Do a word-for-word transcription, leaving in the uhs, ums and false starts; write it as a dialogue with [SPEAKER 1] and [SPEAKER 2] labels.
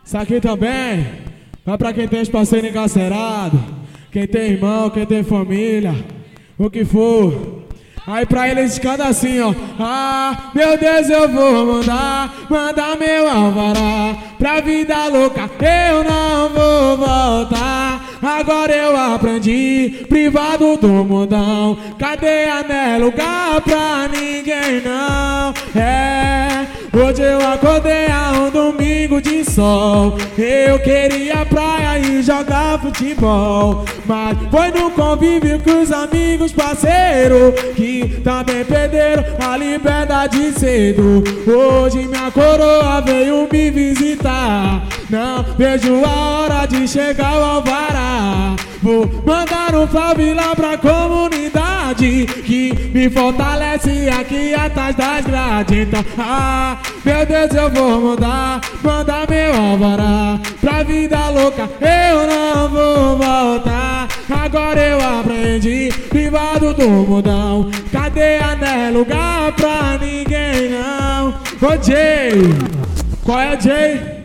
[SPEAKER 1] Isso aqui também vai pra quem tem os parceiros encarcerados, quem tem irmão, quem tem família, o que for. Aí pra eles canta assim, ó. Ah, meu Deus, eu vou mandar, mandar meu alvará pra vida louca, eu não vou voltar. Agora eu aprendi, privado do mundão, cadeia não é lugar pra ninguém não. É, hoje eu acordei a um domingo de sol, eu queria praia e jogar futebol, mas foi no convívio com os amigos parceiros que também perderam a liberdade cedo. Hoje minha coroa veio me visitar, não vejo a hora de chegar o alvará. Vou mandar um salve lá pra comunidade que me fortalece aqui atrás das grades. Então, ah, meu Deus, eu vou mandar, mandar meu alvará pra vida louca, eu não vou voltar. Agora eu aprendi, privado do mundão, cadeia não é lugar pra ninguém não. Ô Jay, qual é, Jay?